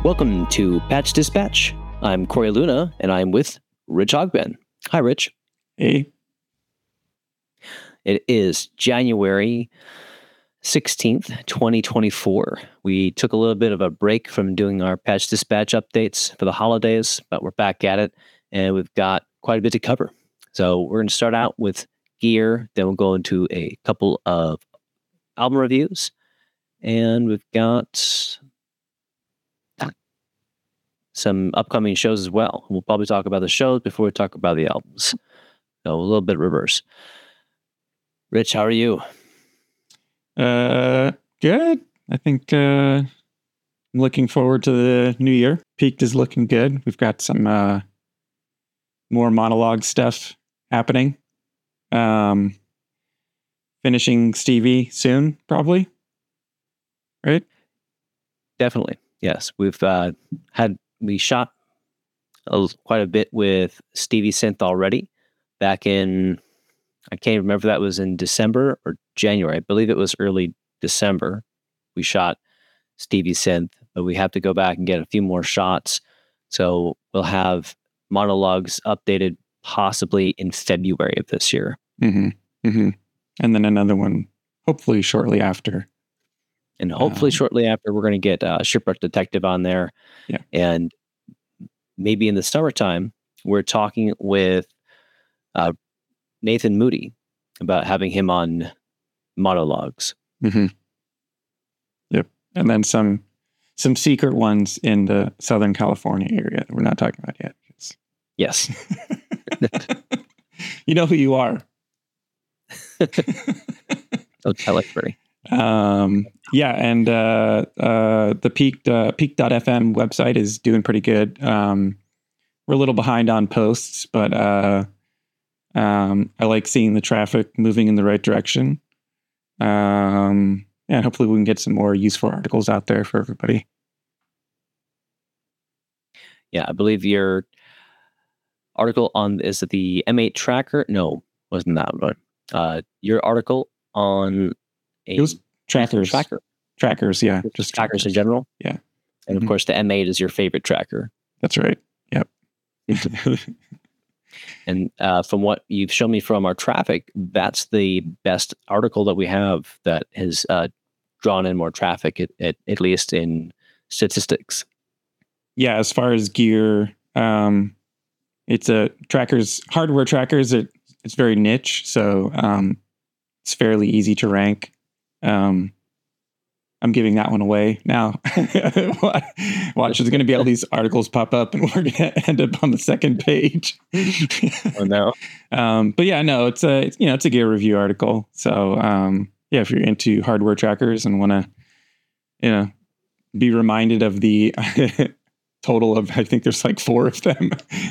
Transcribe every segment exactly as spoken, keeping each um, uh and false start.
Welcome to Patch Dispatch. I'm Corey Luna, and I'm with Rich Ogben. Hi, Rich. Hey. It is January sixteenth, twenty twenty-four. We took a little bit of a break from doing our Patch Dispatch updates for the holidays, but we're back at it, and we've got quite a bit to cover. So we're going to start out with gear, then we'll go into a couple of album reviews, and we've got some upcoming shows as well. We'll probably talk about the shows before we talk about the albums. So a little bit reverse. Rich, how are you? Uh, good. I think uh, I'm looking forward to the new year. Peaked is looking good. We've got some uh, more monologue stuff happening. Um, finishing Stevie soon, probably. Right? Definitely. Yes. We've uh, had, we shot a, quite a bit with Stevie Synth already back in, I can't remember if that was in December or January. I believe it was early December. We shot Stevie Synth, but we have to go back and get a few more shots. So we'll have monologues updated possibly in February of this year. Mm-hmm. Mm-hmm. And then another one, hopefully shortly after. And hopefully um, shortly after, we're going to get uh, Shipwreck Detective on there. Yeah. And maybe in the summertime, we're talking with uh, Nathan Moody about having him on monologues. Mm-hmm. Yep. And then some some secret ones in the Southern California area that we're not talking about yet. Yes. You know who you are. Oh, tell everybody. Um, yeah, and uh, uh, the Peak uh, Peak dot F M website is doing pretty good. Um, we're a little behind on posts, but uh, um, I like seeing the traffic moving in the right direction. Um, and hopefully we can get some more useful articles out there for everybody. Yeah, I believe your article on, is it the M eight tracker? No, wasn't that one. Uh, your article on a It was trackers. tracker. Trackers, yeah. Just, Just trackers, trackers in general. Yeah. And of Mhm. course, the M eight is your favorite tracker. That's right. Yep. And uh, from what you've shown me from our traffic, that's the best article that we have that has uh, drawn in more traffic, at, at, at least in statistics. Yeah, as far as gear, um, it's a trackers, hardware trackers. It, it's very niche, so um, it's fairly easy to rank. Um, I'm giving that one away now. Watch, there's going to be all these articles pop up, and we're going to end up on the second page. Oh no! Um, but yeah, no, it's a it's, you know it's a gear review article. So um, yeah, if you're into hardware trackers and want to, you know, be reminded of the total of, I think there's like four of them.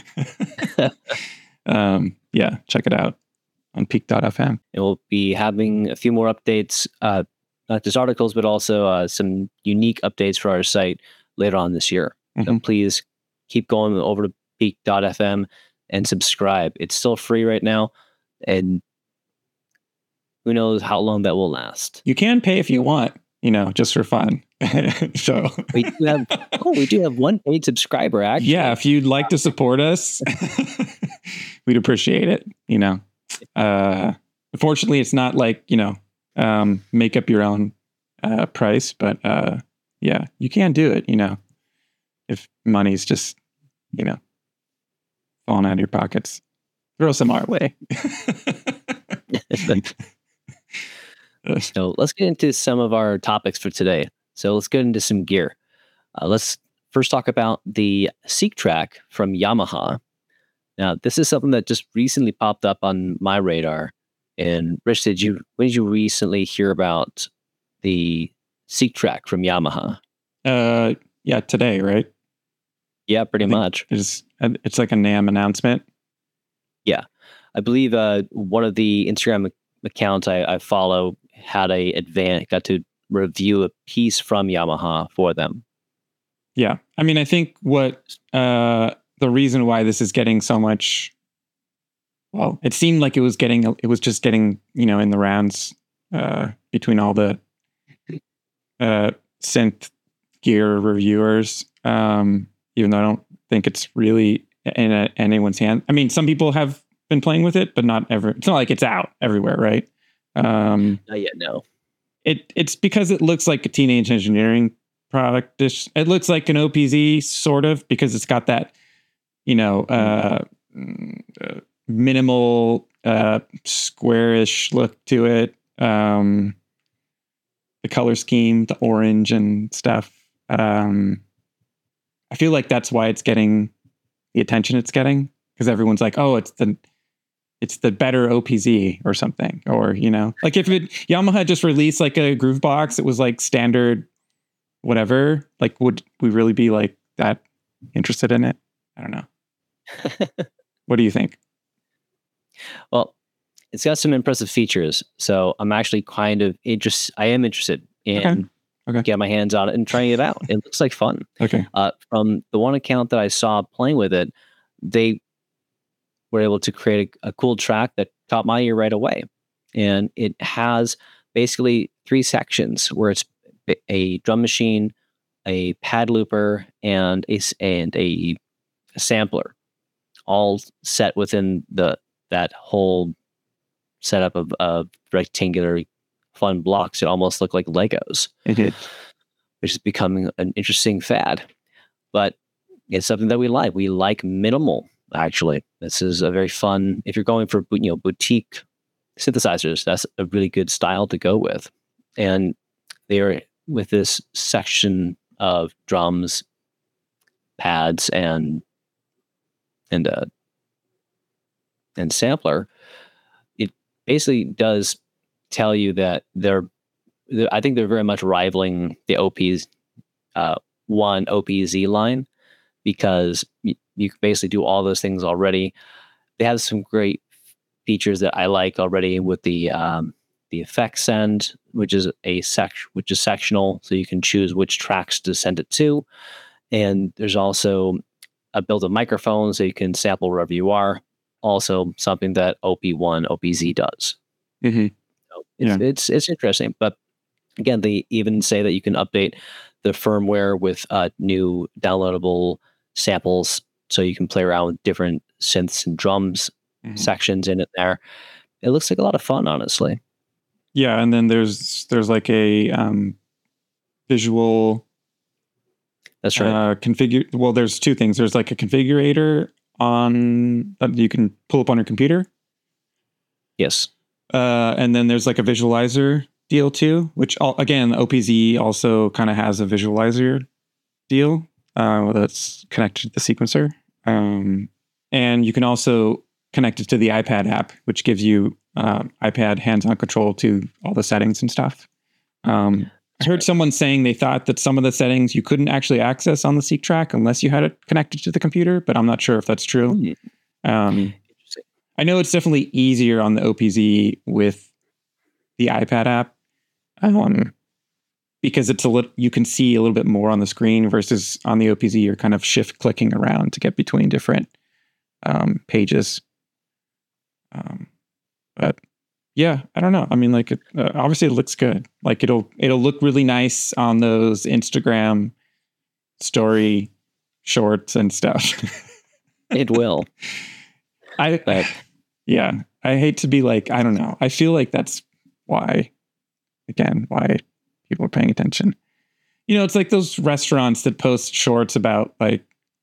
um, yeah, check it out on Peak dot F M. And we'll be having a few more updates, uh, not just articles, but also uh, some unique updates for our site later on this year. Mm-hmm. So please keep going over to Peak dot F M and subscribe. It's still free right now, and who knows how long that will last. You can pay if you want, you know, just for fun. So we do have oh, we do have one paid subscriber, actually. Yeah, if you'd like to support us, we'd appreciate it. You know, uh, unfortunately, it's not like, you know, um, make up your own uh, price, but uh, yeah, you can do it. You know, if money's just, you know, falling out of your pockets, throw some our way. So let's get into some of our topics for today. So let's get into some gear. Uh, let's first talk about the Seek Track from Yamaha. Now, this is something that just recently popped up on my radar. And Rich, did you when did you recently hear about the Seek Track from Yamaha? Uh, yeah, today, right? Yeah, pretty much. It's it's like a NAMM announcement. Yeah, I believe uh, one of the Instagram accounts I, I follow had a advan got to review a piece from Yamaha for them. Yeah, I mean, I think what uh, the reason why this is getting so much, well, it seemed like it was getting, it was just getting, you know, in the rounds uh, between all the uh, synth gear reviewers. Um, even though I don't think it's really in a, anyone's hand. I mean, some people have been playing with it, but not ever. It's not like it's out everywhere, right? Um, Not yet, no. It it's because it looks like a Teenage Engineering product. It looks like an O P Z sort of, because it's got that, you know, uh, uh, minimal uh, squarish look to it. Um, the color scheme, the orange and stuff. Um, I feel like that's why it's getting the attention it's getting, because everyone's like, oh, it's the it's the better O P Z or something, or, you know, like if it Yamaha just released like a groove box, it was like standard, whatever, like, would we really be like that interested in it? I don't know. What do you think? Well, it's got some impressive features, so I'm actually kind of interested. I am interested in Okay. Okay. get my hands on it and trying it out. It looks like fun. Okay. Uh, from the one account that I saw playing with it, they were able to create a, a cool track that caught my ear right away, and it has basically three sections where it's a drum machine, a pad looper, and a and a sampler, all set within the that whole setup of, of rectangular fun blocks. It almost looked like Legos. It did. Which is becoming an interesting fad. But it's something that we like. We like minimal, actually. This is a very fun, if you're going for, you know, boutique synthesizers, that's a really good style to go with. And they're with this section of drums, pads, and and uh, and sampler. It basically does tell you that they're, they're I think they're very much rivaling the O P's uh, one O P Z line, because you, you can basically do all those things already. They have some great features that I like already with the um, the effects send, which is a sec which is sectional, so you can choose which tracks to send it to. And there's also a built-in microphone, so you can sample wherever you are. Also, something that O P one, O P Z does. Mm-hmm. So it's, Yeah. it's it's interesting, but again, they even say that you can update the firmware with uh, new downloadable samples, so you can play around with different synths and drums Mm-hmm. sections in it there. It looks like a lot of fun, honestly. Yeah, and then there's there's like a um, visual. That's right. Uh, configure. Well, there's two things. There's like a configurator on that you can pull up on your computer. Yes. Uh, and then there's like a visualizer deal too, which all, again, O P Z also kind of has a visualizer deal uh, that's connected to the sequencer. Um, and you can also connect it to the iPad app, which gives you uh, iPad hands-on control to all the settings and stuff. Um, I heard right. someone saying they thought that some of the settings you couldn't actually access on the Seek track unless you had it connected to the computer, but I'm not sure if that's true. Mm-hmm. Um, I know it's definitely easier on the O P Z with the iPad app, um, because it's a little, you can see a little bit more on the screen versus on the O P Z, you're kind of shift clicking around to get between different um, pages. Um, but yeah, I don't know. I mean, like, it, uh, obviously it looks good. Like it'll, it'll look really nice on those Instagram story shorts and stuff. It will. I, But yeah, I hate to be like, I don't know. I feel like that's why, again, why people are paying attention. You know, it's like those restaurants that post shorts about like,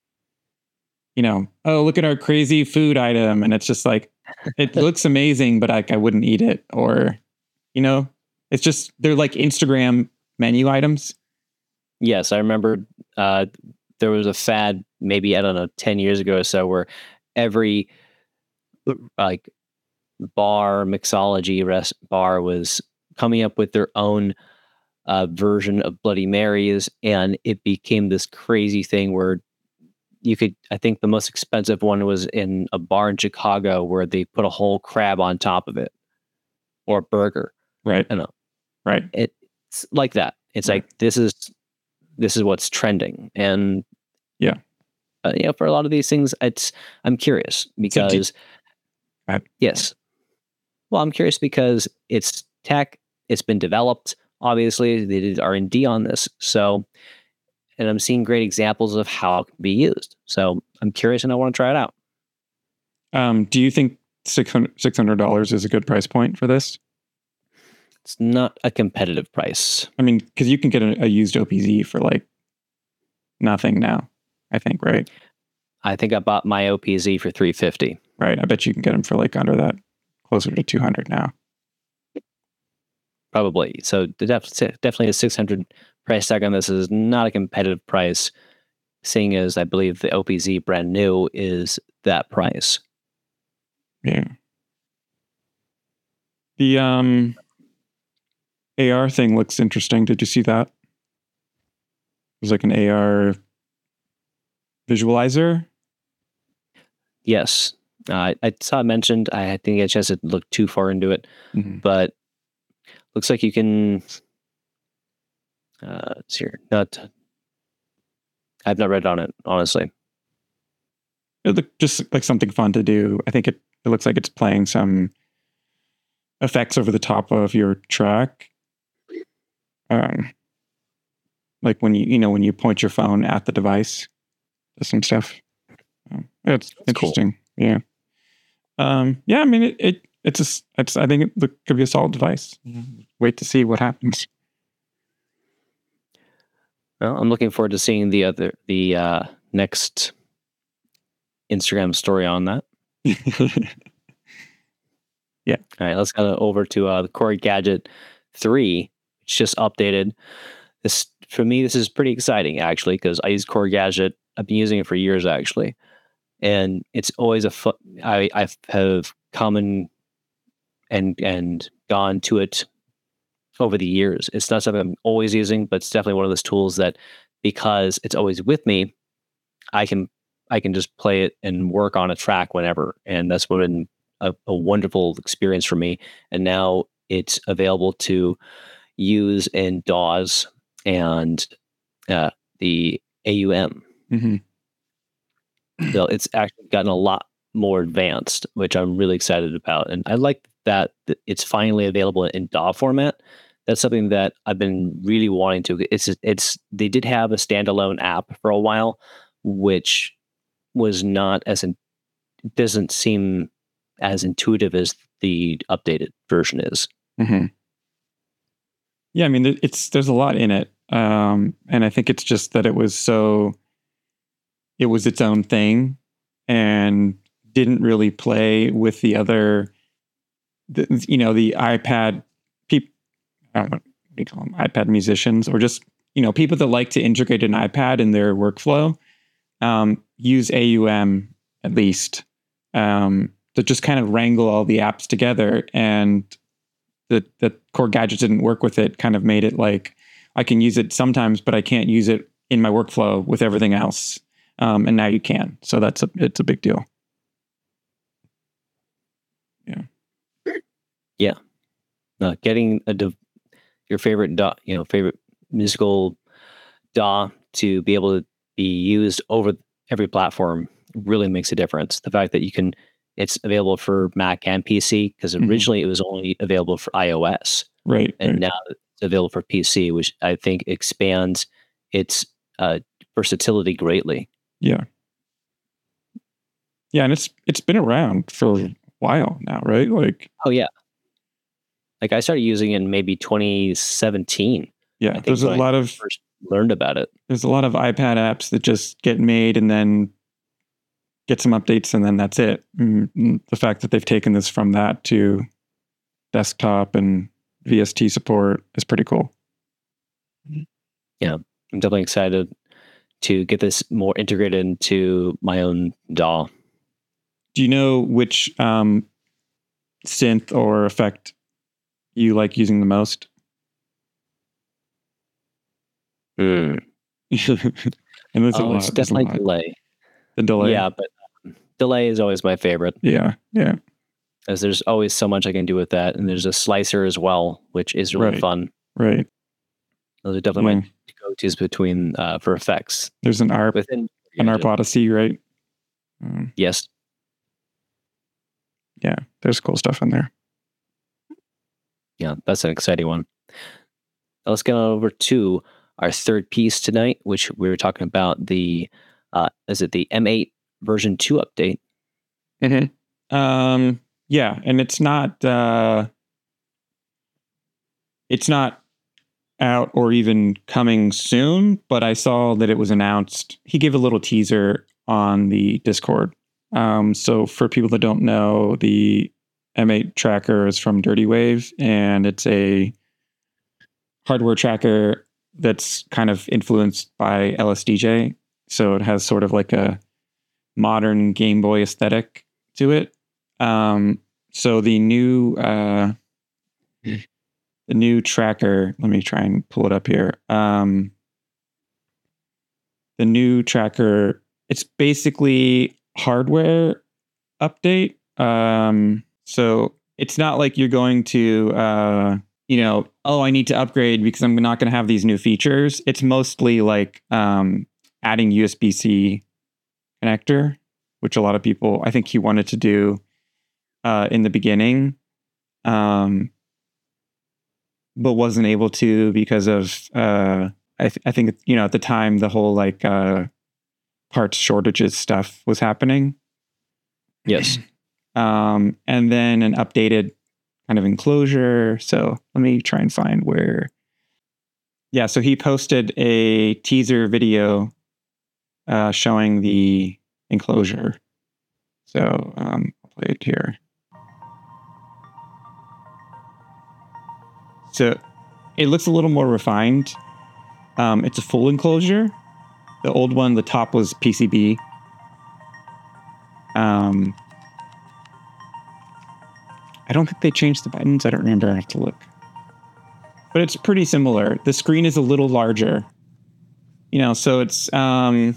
you know, oh, look at our crazy food item. And it's just like, it looks amazing, but like I wouldn't eat it. Or, you know, it's just, they're like Instagram menu items. yes, I remember uh, there was a fad, maybe, I don't know, ten years ago or so, where every like bar, mixology rest bar was coming up with their own uh, version of Bloody Marys. And it became this crazy thing where you could, I think the most expensive one was in a bar in Chicago where they put a whole crab on top of it, or a burger. Right. I don't know. Right. It's like that. It's Right. like, this is, this is what's trending. And Yeah. uh, you know, for a lot of these things, it's, I'm curious because So do, yes. Well, I'm curious because it's tech, it's been developed. Obviously, they did R and D on this. So and I'm seeing great examples of how it can be used. So I'm curious and I want to try it out. Um, do you think six hundred dollars is a good price point for this? It's not a competitive price. I mean, because you can get a, a used O P Z for like nothing now, I think, right? I think I bought my O P Z for three hundred fifty dollars. Right. I bet you can get them for like under that, closer to two hundred now. Probably. So the def- definitely a six hundred price tag on this is not a competitive price, seeing as I believe the O P Z brand new is that price. Yeah. The um, A R thing looks interesting. Did you see that? It was like an A R visualizer. Yes. Uh, I saw it mentioned. I didn't get a chance to look too far into it, mm-hmm. but looks like you can. Uh, it's here. Not. I've not read on it, honestly. It looked just like something fun to do. I think it, it looks like it's playing some effects over the top of your track. Um, like when you you know when you point your phone at the device, does some stuff. Um, it's That's interesting. Cool. Yeah. Um, yeah. I mean, it, it it's a, it's I think it could be a solid device. Mm-hmm. Wait to see what happens. Well, I'm looking forward to seeing the other the uh, next Instagram story on that. Yeah. All right, let's go over to uh, the Core Gadget three. It's just updated. This for me, this is pretty exciting actually because I use Core Gadget. I've been using it for years actually, and it's always a fu- I I have come and and and gone to it over the years. It's not something I'm always using, but it's definitely one of those tools that because it's always with me, I can I can just play it and work on a track whenever, and that's been a, a wonderful experience for me. And now it's available to use in D A Ws and uh, the A U M. Mm-hmm. So it's actually gotten a lot more advanced, which I'm really excited about. And I like that it's finally available in D A W format. That's something that I've been really wanting to. It's it's they did have a standalone app for a while, which was not as in, doesn't seem as intuitive as the updated version is. Mm-hmm. Yeah, I mean, it's there's a lot in it, um, and I think it's just that it was so, it was its own thing, and didn't really play with the other, the, you know, the iPad people. I don't know what do you call them, iPad musicians, or just you know people that like to integrate an iPad in their workflow. Um, use A U M at least um, to just kind of wrangle all the apps together, and the the Core Gadget didn't work with it. Kind of made it like I can use it sometimes, but I can't use it in my workflow with everything else. Um, and now you can. So that's a it's a big deal. Yeah. Yeah. Uh, getting a div- your favorite D A W, you know, favorite musical D A W to be able to be used over every platform really makes a difference. The fact that you can, it's available for Mac and P C because originally mm-hmm. it was only available for iOS, right? And right. now it's available for P C, which I think expands its uh, versatility greatly. Yeah, yeah, and it's it's been around for a while now, right? Like, oh yeah, like I started using it in maybe twenty seventeen. Yeah, there's a lot I of first learned about it. There's a lot of iPad apps that just get made and then get some updates and then that's it. And the fact that they've taken this from that to desktop and V S T support is pretty cool. Yeah, I'm definitely excited to get this more integrated into my own D A W. Do you know which um, synth or effect you like using the most? Mm. And there's oh, a lot. It's definitely lot. delay. The delay. Yeah, but um, delay is always my favorite. Yeah, yeah. As there's always so much I can do with that, and there's a slicer as well, which is really right. fun. Right. Those are definitely yeah. my go-tos between uh, for effects. There's an ARP, within an ARP Odyssey, right? Um, yes. Yeah, there's cool stuff in there. Yeah, that's an exciting one. Now let's get on over to our third piece tonight, which we were talking about the, uh, is it the M eight version two update? Mm-hmm. Um, yeah, and it's not uh, it's not out or even coming soon, but I saw that it was announced. He gave a little teaser on the Discord. Um, so for people that don't know, the M eight tracker is from Dirty Wave, and it's a hardware tracker that's kind of influenced by L S D J. So it has sort of like a modern Game Boy aesthetic to it. Um, so the new uh, the new tracker, let me try and pull it up here. Um, the new tracker, it's basically hardware update. Um, so it's not like you're going to, uh, you know, oh, I need to upgrade because I'm not going to have these new features. It's mostly like um, adding U S B C connector, which a lot of people, I think he wanted to do uh, in the beginning, um, but wasn't able to because of, uh, I, th- I think, you know, at the time, the whole like uh, parts shortages stuff was happening. Yes. Um, and then an updated kind of enclosure. So let me try and find where. Yeah, so he posted a teaser video uh, showing the enclosure. So um, I'll play it here. So it looks a little more refined. Um, it's a full enclosure. The old one, the top was P C B. Um, I don't think they changed the buttons. I don't remember. I have to look. But it's pretty similar. The screen is a little larger. You know, so it's um,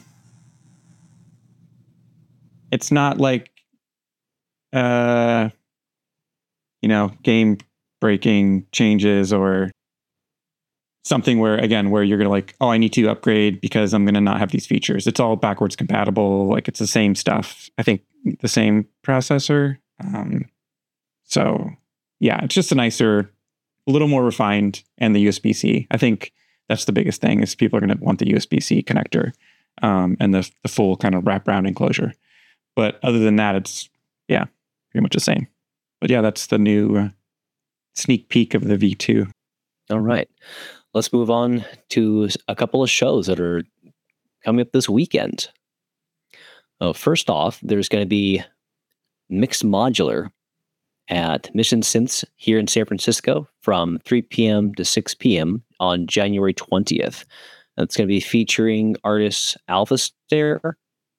it's not like uh, you know, game breaking changes or something where, again, where you're gonna like, oh, I need to upgrade because I'm gonna not have these features. It's all backwards compatible. Like it's the same stuff. I think the same processor. Um, so yeah, it's just a nicer, a little more refined, and the U S B C. I think that's the biggest thing is people are gonna want the U S B C connector um, and the the full kind of wraparound enclosure. But other than that, it's yeah, pretty much the same. But yeah, that's the new uh, sneak peek of the V two. All right. Let's move on to a couple of shows that are coming up this weekend. Uh, first off, there's going to be Mixed Modular at Mission Synths here in San Francisco from three p.m. to six p.m. on January twentieth. It's going to be featuring artists Alpha Stare,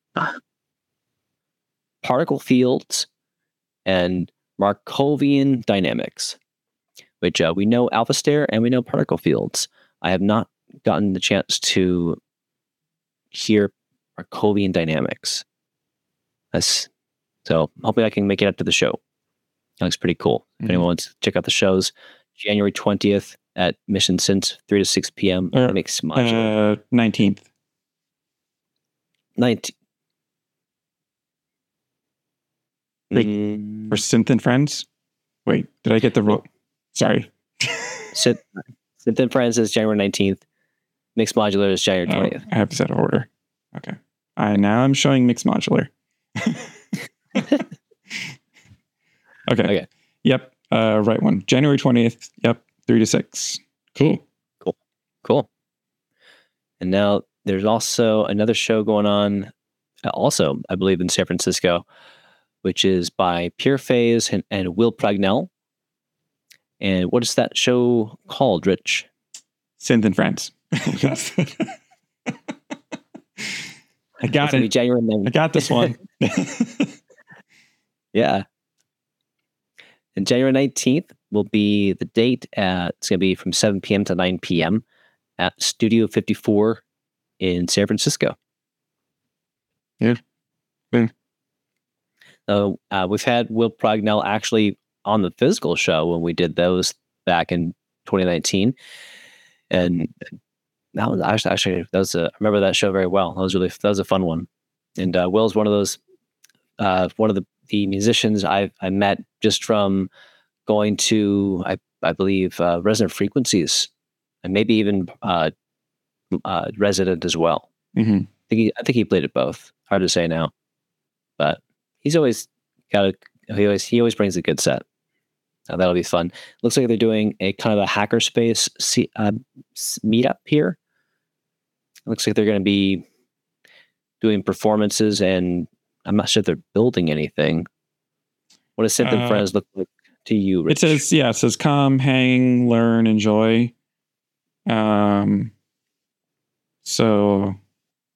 Particle Fields, and Markovian Dynamics, which uh, we know Alpha Stare and we know Particle Fields. I have not gotten the chance to hear Markovian Dynamics. That's, so hopefully I can make it up to the show. That looks pretty cool. Mm-hmm. If anyone wants to check out the shows, January twentieth at Mission Synths, three to six p.m. Or, Mixed Modular. Uh, nineteenth. nineteenth. Wait, mm. For Synth and Friends? Wait, did I get the wrong? Sorry. Synth, Synth and Friends is January nineteenth. Mixed Modular is January twentieth. Oh, I have to set order. Okay. I now I'm showing Mixed Modular. okay. Okay. Yep. Uh, right one. January twentieth. Yep. Three to six. Cool. Cool. Cool. And now there's also another show going on, uh, also, I believe, in San Francisco, which is by Pure Phase and, and Will Pragnell. And what is that show called, Rich? Synth and Friends. I got it. January nineteenth. I got this one. Yeah. And January nineteenth will be the date. At, it's going to be from seven p.m. to nine p.m. at Studio fifty-four in San Francisco. Yeah. yeah. So uh, we've had Will Pragnell actually on the physical show when we did those back in twenty nineteen. And that was actually, actually that was a, I remember that show very well. That was really, that was a fun one. And uh, Will's one of those, uh, one of the, the musicians I I met just from going to, I, I believe, uh, Resonant Frequencies, and maybe even uh, uh, Resident as well. Mm-hmm. I think he, I think he played it both. Hard to say now, but he's always got a he always he always brings a good set. Uh, that'll be fun. Looks like they're doing a kind of a hackerspace see, uh, meetup here. It looks like they're going to be doing performances, and I'm not sure if they're building anything. What does Synth and Uh, Friends look like to you, Rich? It says, yeah, it says come, hang, learn, enjoy. Um, so,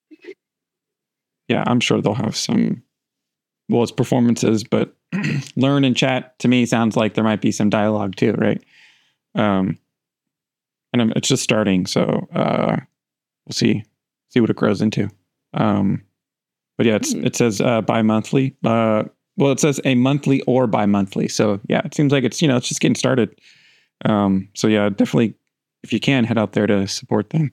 yeah, I'm sure they'll have some, well, it's performances, but learn and chat to me sounds like there might be some dialogue too, right? Um, and I'm, it's just starting, so uh, we'll see see what it grows into. Um, but yeah, it's, it says uh, bi-monthly. Uh, well, it says a monthly or bi-monthly. So yeah, it seems like it's, you know, it's just getting started. Um, so yeah, definitely, if you can, head out there to support them.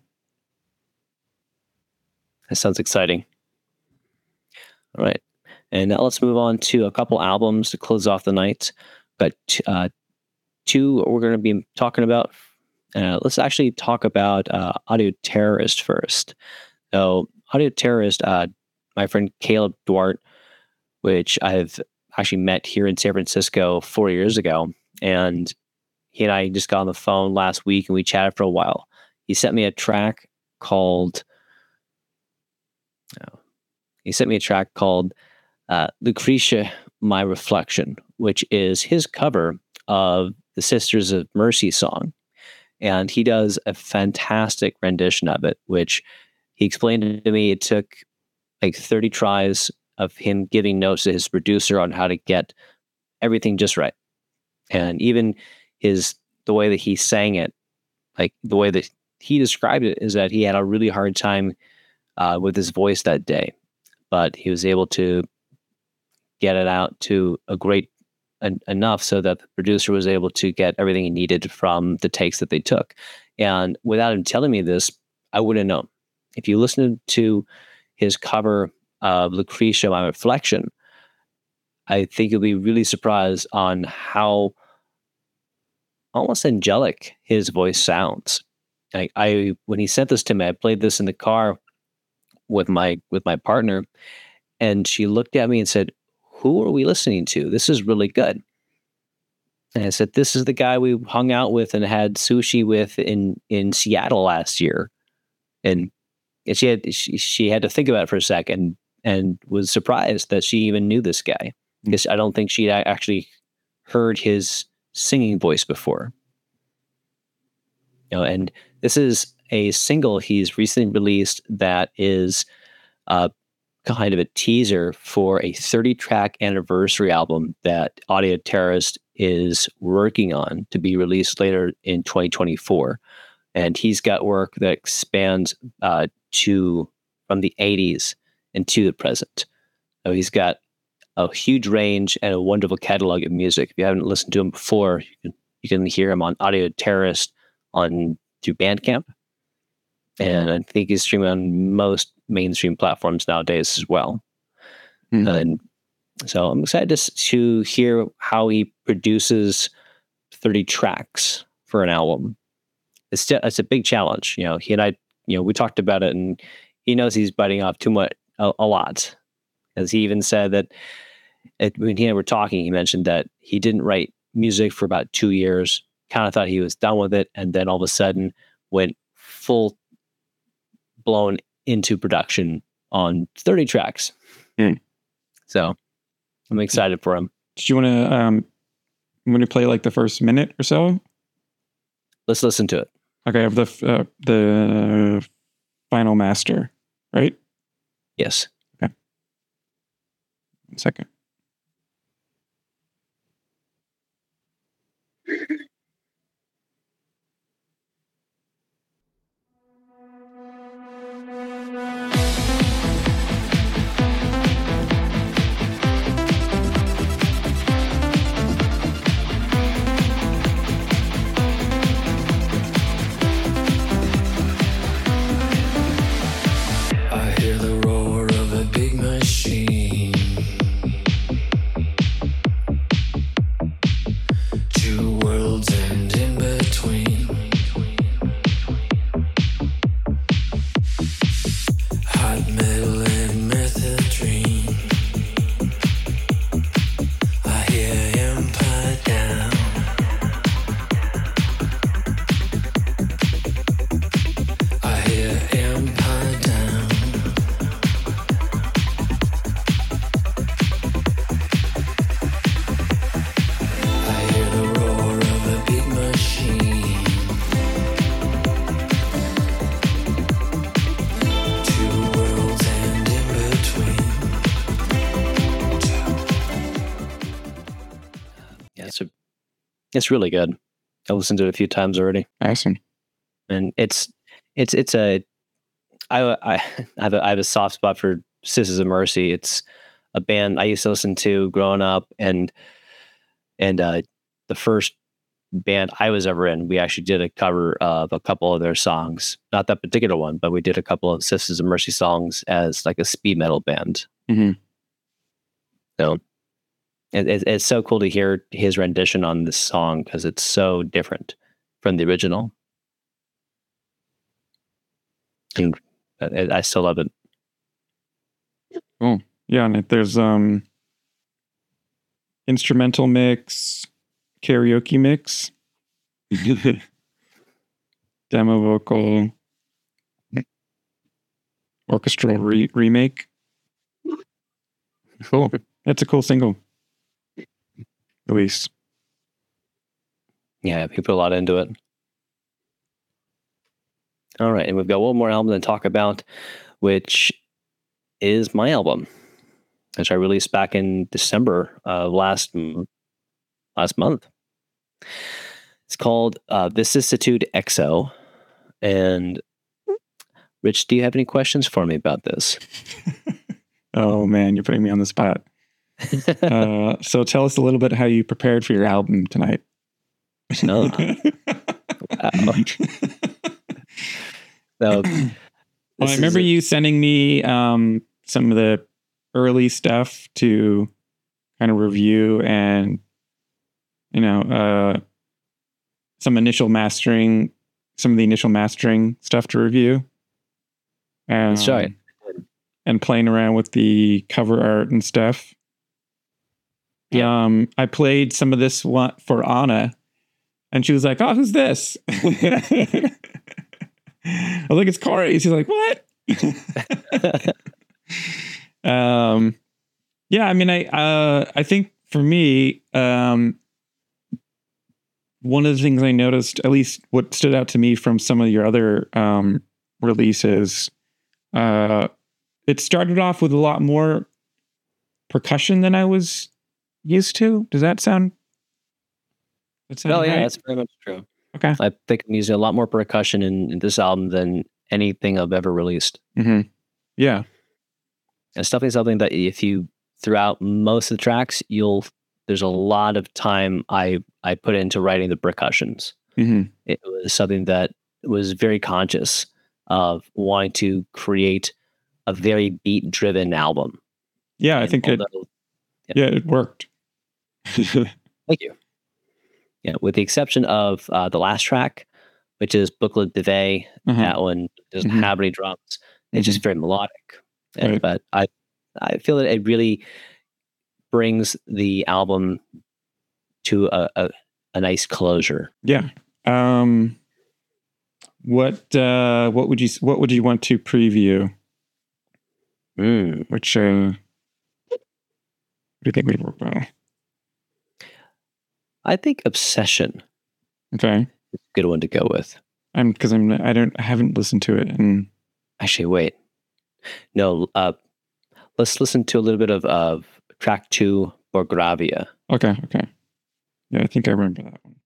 That sounds exciting. All right. And now let's move on to a couple albums to close off the night. But uh, two we're going to be talking about. Uh, let's actually talk about uh, Audio Terrorist first. So Audio Terrorist, uh, my friend Caleb Duarte, which I've actually met here in San Francisco four years ago. And he and I just got on the phone last week and we chatted for a while. He sent me a track called, oh, he sent me a track called uh, Lucretia, My Reflection, which is his cover of the Sisters of Mercy song. And he does a fantastic rendition of it, which he explained to me it took like thirty tries of him giving notes to his producer on how to get everything just right. And even his, the way that he sang it, like the way that he described it is that he had a really hard time uh, with his voice that day, but he was able to get it out to a great en- enough so that the producer was able to get everything he needed from the takes that they took. And without him telling me this, I wouldn't know. If you listen to his cover of Lucretia, My Reflection, I think you'll be really surprised on how almost angelic his voice sounds. I, I when he sent this to me, I played this in the car with my with my partner, and she looked at me and said, "Who are we listening to? This is really good." And I said, "This is the guy we hung out with and had sushi with in in Seattle last year." And she had she, she had to think about it for a second and was surprised that she even knew this guy, because I don't think she'd actually heard his singing voice before. You know, and this is a single he's recently released that is uh, kind of a teaser for a thirty-track anniversary album that Audio Terrorist is working on to be released later in twenty twenty-four. And he's got work that expands uh, to from the eighties and to the present. So he's got a huge range and a wonderful catalog of music. If you haven't listened to him before, you can, you can hear him on Audio Terrorist on through Bandcamp. And I think he's streaming on most mainstream platforms nowadays as well. Mm-hmm. And so I'm excited to, to hear how he produces thirty tracks for an album. It's it's a big challenge. You know, he and I, you know, we talked about it, and he knows he's biting off too much, a, a lot. As he even said that it, when he and I were talking, he mentioned that he didn't write music for about two years, kind of thought he was done with it, and then all of a sudden went full blown into production on thirty tracks. Mm. So I'm excited for him. Do you want to um, want to play like the first minute or so? Let's listen to it. Okay, I have the uh, the final master, right? Yes. Okay. One second. I hear the roar of a big machine. It's really good. I listened to it a few times already, Awesome. and it's it's it's a I I have a I have a soft spot for Sisters of Mercy. It's a band I used to listen to growing up, and and uh, the first band I was ever in, we actually did a cover of a couple of their songs. Not that particular one, but we did a couple of Sisters of Mercy songs as like a speed metal band. Mm-hmm. So it, it, it's so cool to hear his rendition on this song because it's so different from the original. And I, I still love it. Cool. Yeah, and if there's um instrumental mix, karaoke mix, demo vocal, orchestral re- remake. Cool. That's a cool single release. Yeah, he put a lot into it. All right, and we've got one more album to talk about, which is my album, which I released back in December of last last month. It's called uh, Vicissitude X O. And Rich, do you have any questions for me about this? Oh man, you're putting me on the spot. uh, so tell us a little bit how you prepared for your album tonight. No. Wow. So, well, I remember you sending me um, some of the early stuff to kind of review, and you know, uh, some initial mastering, some of the initial mastering stuff to review. And, That's right. And playing around with the cover art and stuff. Yeah. Um, I played some of this one for Anna, and she was like, "Oh, who's this?" I was like, "It's Corey." She's like, "What?" um, yeah, I mean, I uh, I think for me, um, one of the things I noticed, at least what stood out to me from some of your other um, releases, uh, it started off with a lot more percussion than I was used to. Does that sound? That sound Oh, yeah, right? that's very much true. Okay. I think I'm using a lot more percussion in, in this album than anything I've ever released. Mm-hmm. Yeah. It's definitely something that if you, throughout most of the tracks, you'll, there's a lot of time I, I put into writing the percussions. Mm-hmm. It was something that was very conscious of wanting to create a very beat driven album. Yeah, I and think although, it, yeah. yeah, it worked. Thank you. Yeah, with the exception of uh, the last track, which is Booklet de Vey. Uh-huh. That one doesn't mm-hmm. have any drums. It's mm-hmm. just very melodic. And, right. But I, I feel that it really brings the album to a, a, a nice closure. Yeah. Um, what uh, what would you what would you want to preview? Mm. Which uh, what do you think would work well? I think Obsession. Okay, it's a good one to go with. I'm because I'm I don't I haven't listened to it. And actually, wait, no. Uh, let's listen to a little bit of of track two, Borgravia. Okay, okay. Yeah, I think I remember that one.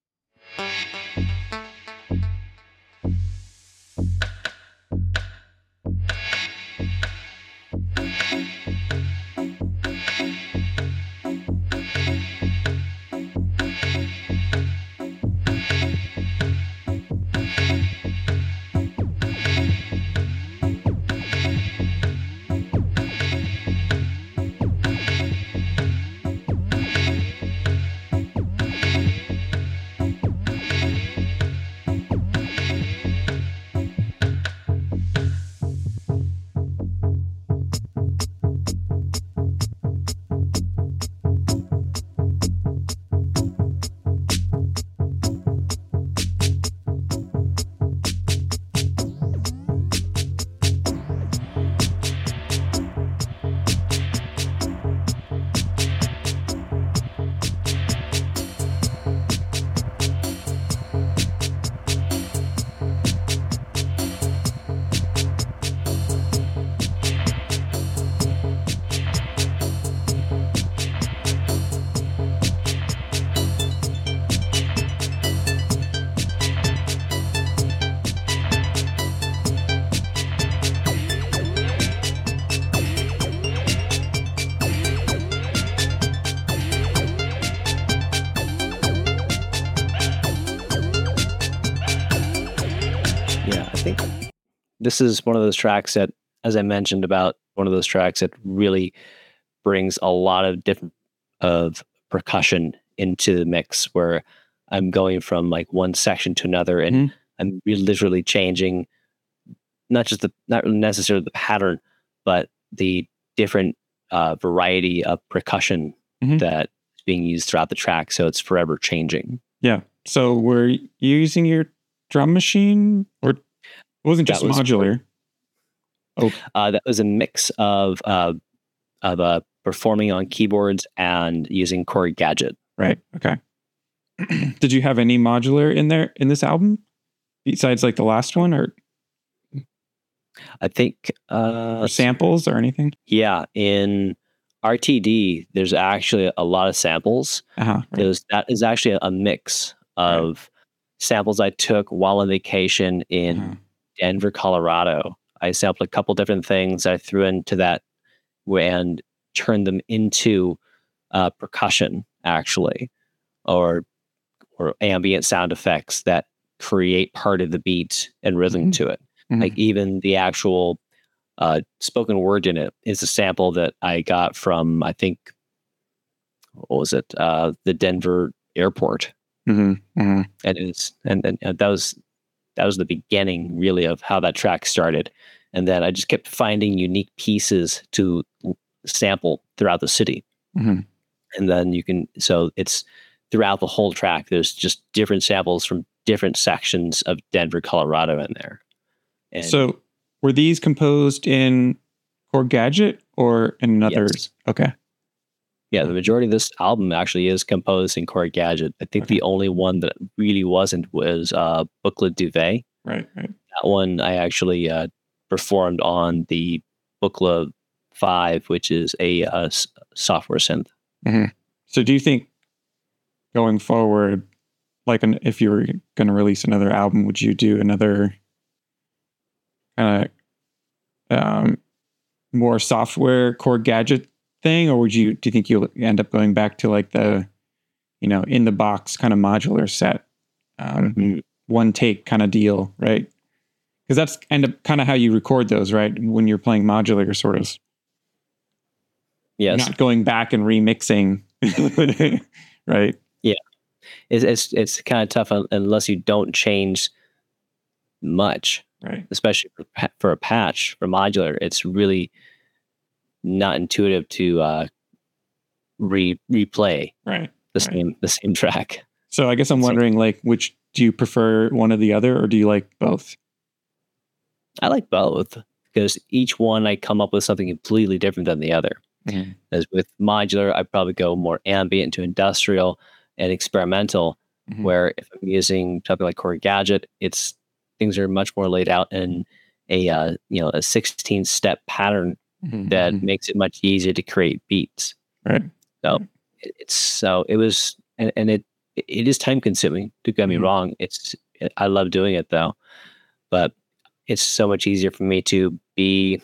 Yeah, I think this is one of those tracks that, as I mentioned, about one of those tracks that really brings a lot of different of percussion into the mix, where I'm going from like one section to another, and Mhm. I'm really literally changing not just the not necessarily the pattern, but the different uh, variety of percussion Mhm. that is being used throughout the track. So it's forever changing. Yeah. So were you using your drum machine, or it wasn't just That was modular? Oh, uh, that was a mix of uh, of uh, performing on keyboards and using Corey Gadget. right. Okay. Did you have any modular in there in this album besides like the last one, or, I think, uh, or samples or anything? yeah, in R T D, there's actually a lot of samples. Uh-huh. Right. There's that is actually a mix of samples I took while on vacation in Uh-huh. Denver, Colorado. I sampled a couple different things I threw into that and turned them into uh, percussion, actually, or or ambient sound effects that create part of the beat and rhythm Mhm. to it. Mhm. Like even the actual uh, spoken word in it is a sample that I got from, I think, what was it? Uh, the Denver airport. Mhm. Mhm. And it's and, and and that was that was the beginning really of how that track started. And then I just kept finding unique pieces to l- sample throughout the city. Mhm. And then you can so it's throughout the whole track. There's just different samples from different sections of Denver, Colorado in there. And So were these composed in Core Gadget or in another? yes, Okay. yeah, the majority of this album actually is composed in Corey Gadget. I think Okay. the only one that really wasn't was uh, Booklet Duvet. Right. Right. That one I actually uh, performed on the Booklet five, which is a uh, s- software synth. Mhm. So do you think going forward, like an, if you were going to release another album, would you do another kind of um, more software Core Gadget thing, or would you do you think you'll end up going back to like the, you know, in the box kind of modular set, um, Mhm. one take kind of deal, right? Because that's end up kind of how you record those, right? When you're playing modular, you're sort of Yes. not going back and remixing, right? Yeah. It's it's, it's kind of tough un- unless you don't change much, Right. especially for, pa- for a patch for modular. It's really not intuitive to uh, re replay Right. the Right. same the same track. So I guess I'm So wondering, like, which do you prefer, one or the other, or do you like both? I like both because each one I come up with something completely different than the other. Mhm. As with modular, I probably go more ambient to industrial and experimental. Mhm. Where if I'm using something like Corey Gadget, it's things are much more laid out in a uh, you know a sixteen step pattern Mhm. that Mhm. makes it much easier to create beats. Right. So Right. it- it's so it was and, and it it is time consuming. Don't get me Mhm. wrong. It's I love doing it though, but it's so much easier for me to be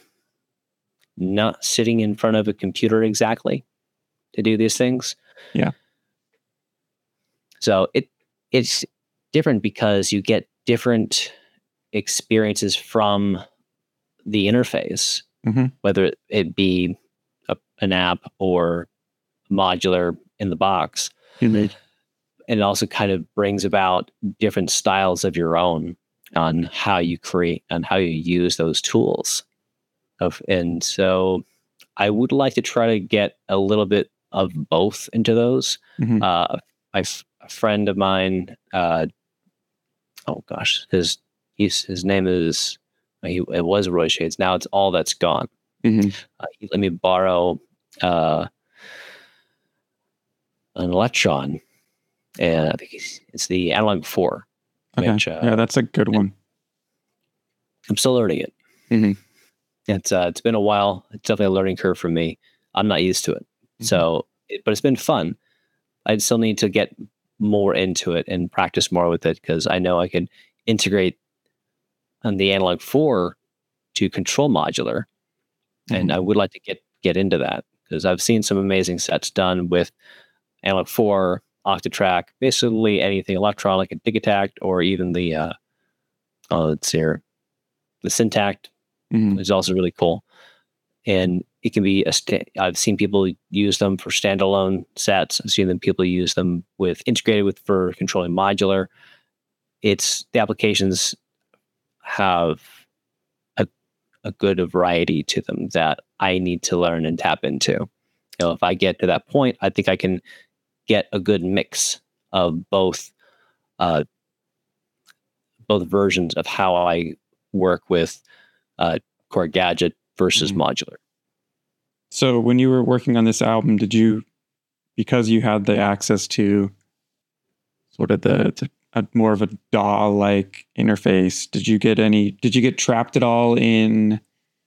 not sitting in front of a computer exactly to do these things. Yeah. So it it's different because you get different experiences from the interface, Mhm. whether it be a, an app or modular in the box. Mhm. And it also kind of brings about different styles of your own on how you create and how you use those tools. Of and so I would like to try to get a little bit of both into those. Mhm. Uh, I f- a friend of mine, uh, oh gosh, his he's, his name is he, it was Roy Shades. Now it's all that's gone. Mhm. Uh, he let me borrow uh, an Electron, and I think it's, it's the Analog Four, Okay. which uh, Yeah, that's a good one. I'm still learning it. Mhm. It's uh, it's been a while. It's definitely a learning curve for me. I'm not used to it, Mhm. so it, but it's been fun. I still need to get more into it and practice more with it because I know I can integrate on the Analog Four to control modular, and Mhm. I would like to get get into that because I've seen some amazing sets done with Analog Four, Octatrack, basically anything electronic, a Digitact, or even the uh, Oh, it's here. The Syntakt Mhm. is also really cool. And it can be a sta- I've seen people use them for standalone sets. I've seen them people use them with integrated with for controlling modular. It's the applications have a, a good variety to them that I need to learn and tap into. You know, if I get to that point, I think I can get a good mix of both uh, both versions of how I work with uh, Core Gadget versus Mhm. modular. So when you were working on this album, did you, because you had the access to sort of the, the a, more of a D A W-like interface, did you get any? Did you get trapped at all in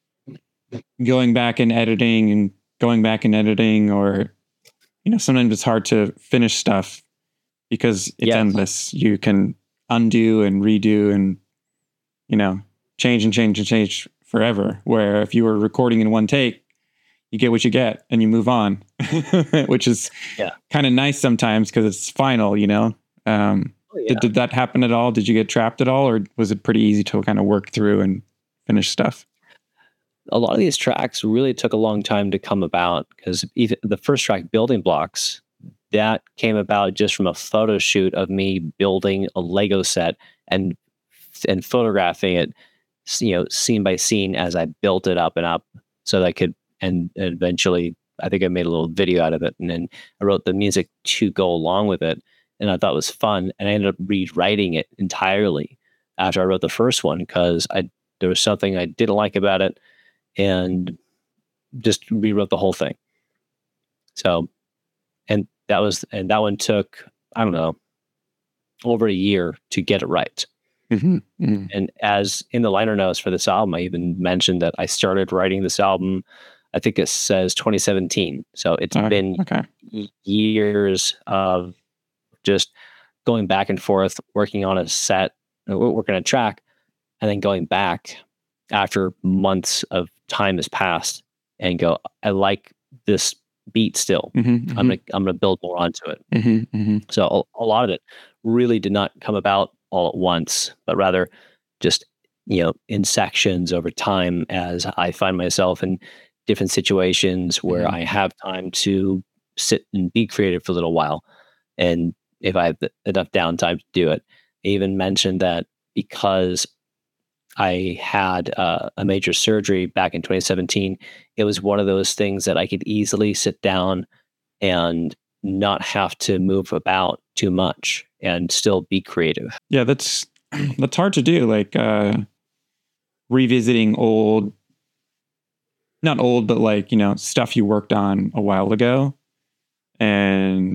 going back and editing and going back and editing, or you know, sometimes it's hard to finish stuff because it's Yes. endless. You can undo and redo and you know change and change and change forever. Where if you were recording in one take, you get what you get and you move on, which is Yeah. kind of nice sometimes because it's final, you know? Um, Oh, yeah. did, did that happen at all? Did you get trapped at all, or was it pretty easy to kind of work through and finish stuff? A lot of these tracks really took a long time to come about because even the first track, Building Blocks, that came about just from a photo shoot of me building a Lego set and and photographing it, you know, scene by scene as I built it up and up so that I could, and eventually I think I made a little video out of it. And then I wrote the music to go along with it. And I thought it was fun. And I ended up rewriting it entirely after I wrote the first one because I there was something I didn't like about it and just rewrote the whole thing. So, and that was, and that one took, I don't know, over a year to get it right. Mm-hmm. Mm-hmm. And as in the liner notes for this album, I even mentioned that I started writing this album, I think it says twenty seventeen. So it's Uh, been okay. years of just going back and forth, working on a set, working on a track, and then going back after months of time has passed and go, I like this beat still. Mm-hmm, mm-hmm. I'm gonna I'm gonna build more onto it. Mm-hmm, mm-hmm. So a, a lot of it really did not come about all at once, but rather just, you know, in sections over time as I find myself in different situations where Mhm. I have time to sit and be creative for a little while. And if I have the, enough downtime to do it, I even mentioned that because I had uh, a major surgery back in twenty seventeen, it was one of those things that I could easily sit down and not have to move about too much and still be creative. Yeah, that's that's hard to do. Like uh, revisiting old, not old, but like you know stuff you worked on a while ago, and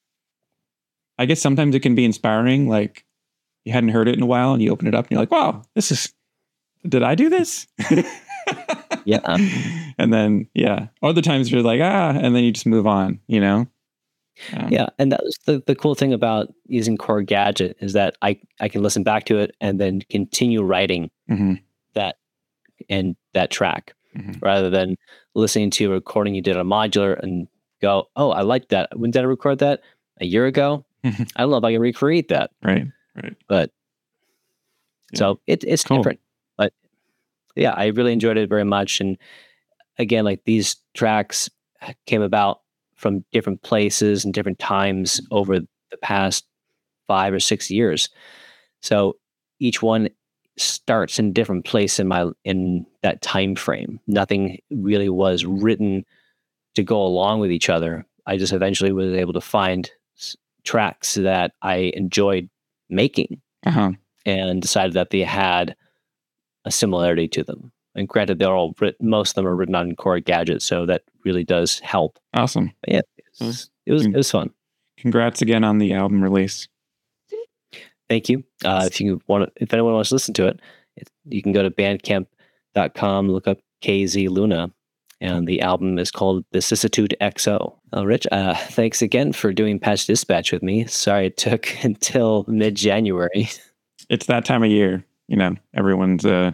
I guess sometimes it can be inspiring. Like you hadn't heard it in a while, and you open it up, and you're like, "Wow, this is. Did I do this?" Yeah. And then yeah, other times you're like, ah, and then you just move on. You know. Um, Yeah, and that was the, the cool thing about using Core Gadget is that I, I can listen back to it and then continue writing mm-hmm, that and that track mm-hmm. rather than listening to a recording you did on modular and go, oh, I like that. When did I record that? A year ago? I don't know if I can recreate that. Right, right. But Yeah. so it, it's Cool. different. But yeah, I really enjoyed it very much. And again, like these tracks came about from different places and different times over the past five or six years. So each one starts in a different place in my in that time frame. Nothing really was written to go along with each other. I just eventually was able to find s- tracks that I enjoyed making Uh-huh. and decided that they had a similarity to them. And granted, they're all written, most of them are written on Core Gadget, so that really does help. Awesome. But yeah, it was, it was it was fun. Congrats again on the album release. Thank you. Uh, if you want, if anyone wants to listen to it, it, you can go to bandcamp dot com, look up K Z Luna, and the album is called Vicissitude X O. Uh, Rich, uh, thanks again for doing Patch Dispatch with me. Sorry it took until mid-January. It's that time of year, you know, everyone's uh,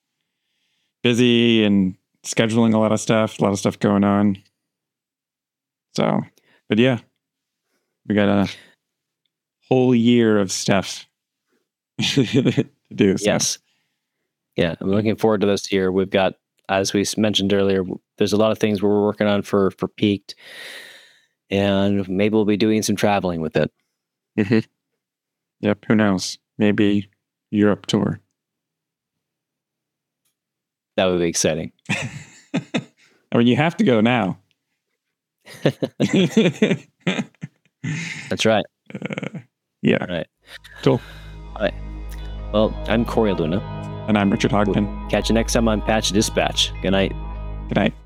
busy and scheduling a lot of stuff, a lot of stuff going on. So, but yeah, we got a whole year of stuff to do. So. Yes. Yeah, I'm looking forward to this year. We've got, as we mentioned earlier, there's a lot of things we're working on for for Peaked, and maybe we'll be doing some traveling with it. Mm-hmm. Yep. Who knows? Maybe Europe tour. That would be exciting. I mean, you have to go now. That's right. Uh, yeah. All right. Cool. All right. Well, I'm Corey Luna. And I'm Richard Hogpin. We'll catch you next time on Patch Dispatch. Good night. Good night.